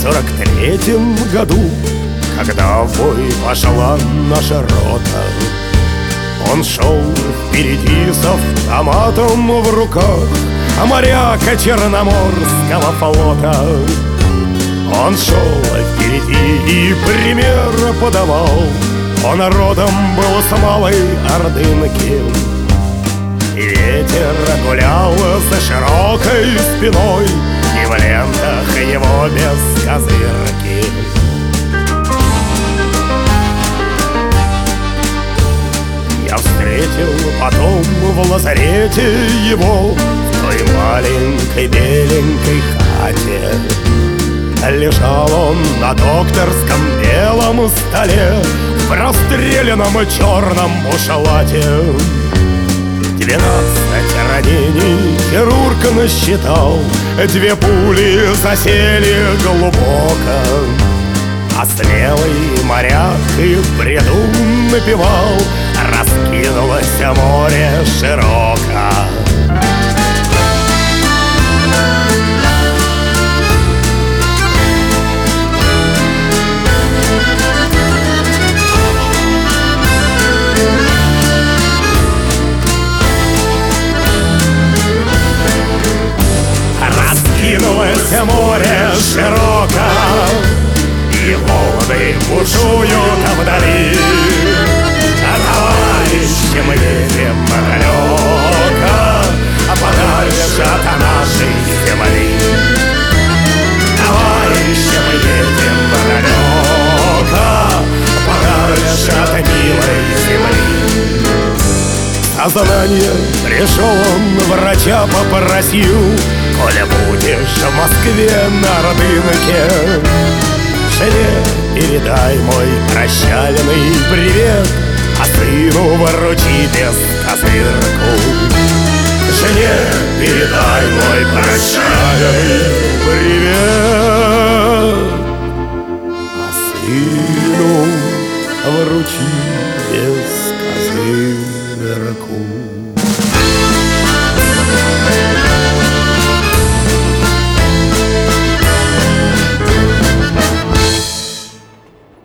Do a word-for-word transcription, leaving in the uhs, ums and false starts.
сорок третьем году, когда в бой пошла наша рота, он шел впереди с автоматом в руках, а моряка Черноморского флота. Он шел впереди и пример подавал, он родом был с Малой Ордынки. И ветер гулял за широкой спиной, и в лентах его без козырки. Я встретил потом в лазарете его, в той маленькой беленькой хате. Лежал он на докторском белом столе, в простреленном черном бушлате. Двенадцать ранений хирург насчитал, две пули засели глубоко, а смелый моряк и в бреду напевал: раскинулось море широко. Раскинулось море широко, и волны бушуют вдали. А товарищи, мы едем далеко, а подальше от нашей земли. Товарищи, мы едем далеко, подальше от милой земли. Сознание пришел он, врача попросил: коля будешь в Москве на Ордынке, жене передай мой прощальный привет, а сыну вручи без козырку. Жене передай мой прощальный привет, а сыну вручи без козырку.